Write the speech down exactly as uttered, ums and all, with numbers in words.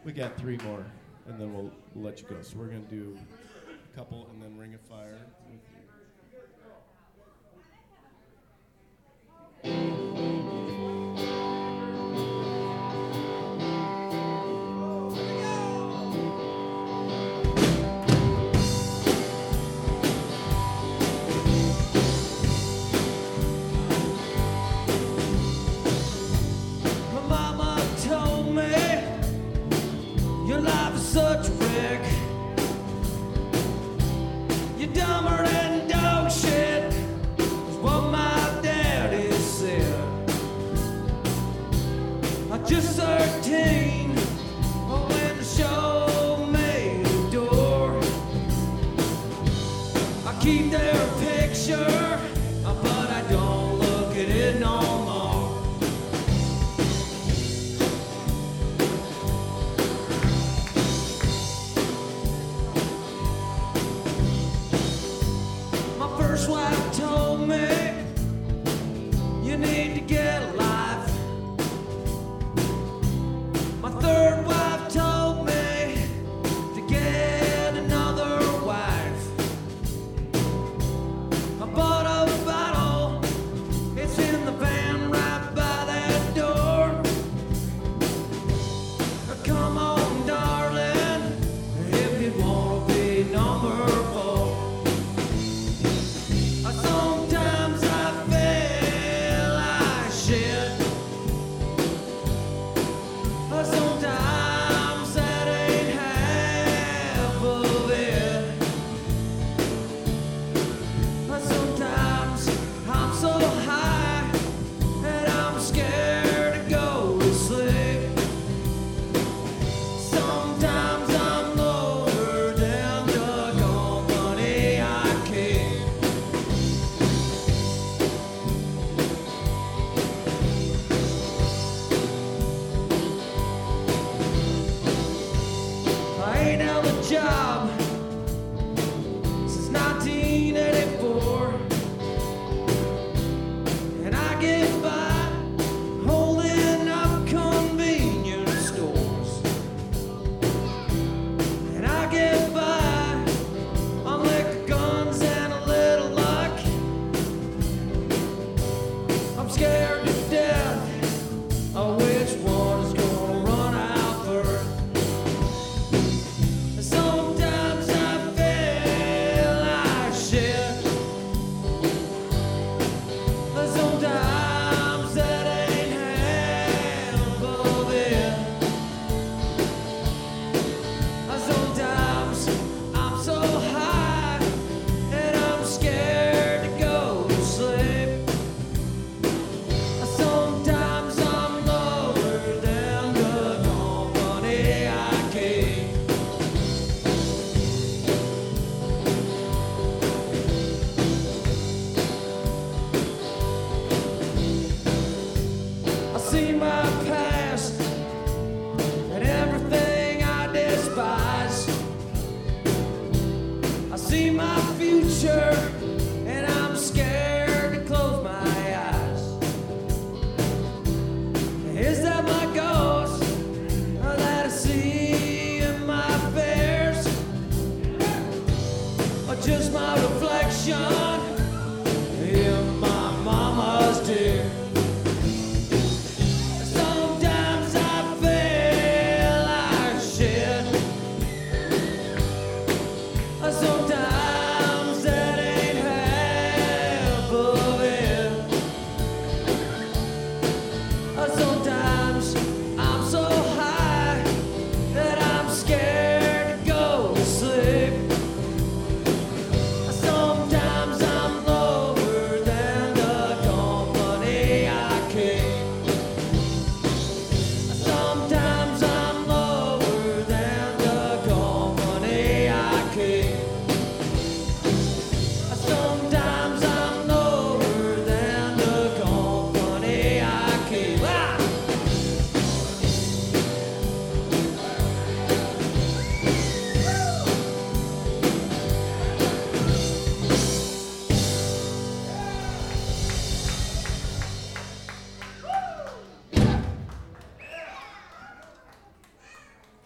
We got three more, and then we'll, we'll let you go. So we're going to do a couple, and then Ring of Fire. Such a wreck. You're dumber than dog shit, is what my daddy said. I'm just thirteen when the show made a door. I keep their picture, but I don't look at it no more. First wife told me you need to get a life. My third wife told me to get another wife. I bought a bottle, it's in the van right by that door. Come on, darling, if you wanna be number four. Sometimes I feel like shit. Sometimes that ain't half of it. Sometimes I'm so high that I'm scared to go to sleep. Sometimes I'm lower than the company I keep. I ain't held a job